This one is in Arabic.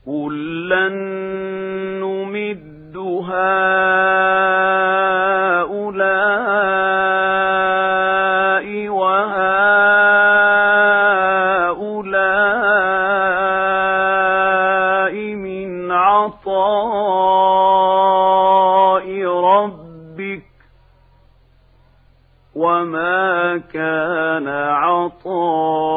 كُلًّا نُّمِدُّ هَٰؤُلَاءِ وَهَٰؤُلَاءِ مِنْ عَطَاءِ رَبِّكَ ۚ وَمَا كَانَ عَطَاءُ